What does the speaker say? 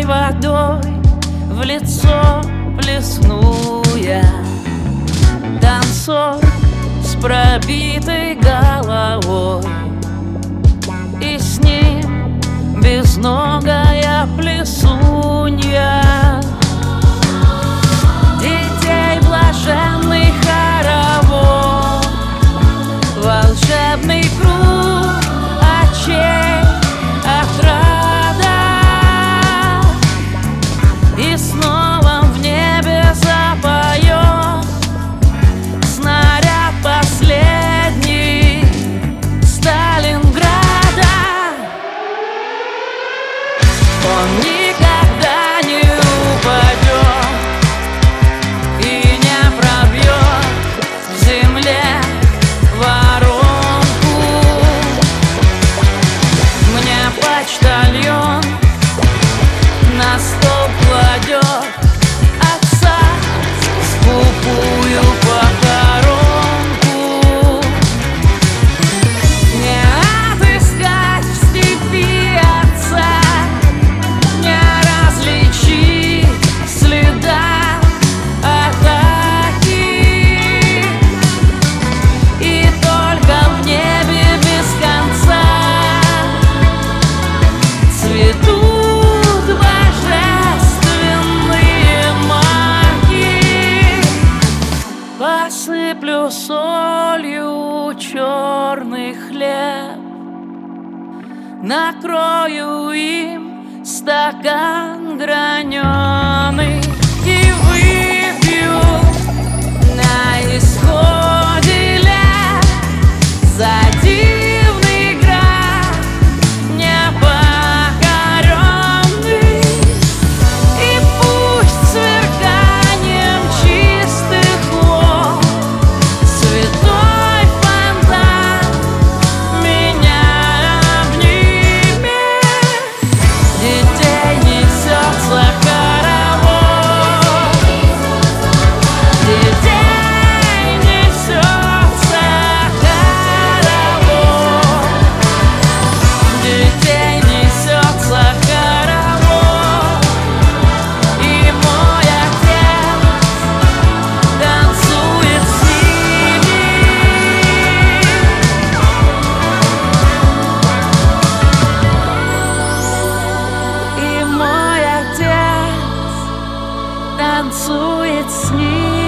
ледяной водой в лицо плесну я. Танцор с пробитой головой, и с ним безногая плесунья. Детей блаженный хоровод, волшебный круг очей отрада, и снова в небе запоет снаряд последний Сталинграда. Он никогда не упадет и не пробьет в земле воронку. Мне почтальон на стол кладет отца скупую похоронку. Не отыскать в степи отца, не различить следа атаки, и только в небе без конца цветут божественные маки. Посыплю солью черный хлеб, накрою им стакан граненый и выпью на исходе лет за дивный град непокоренный. И пусть сверканием чистых вод святой фонтан меня обнимет. Детей несется хоровод, детей несется хоровод, детей несется хоровод, и мой отец танцует с ними. И мой отец танцует с ними.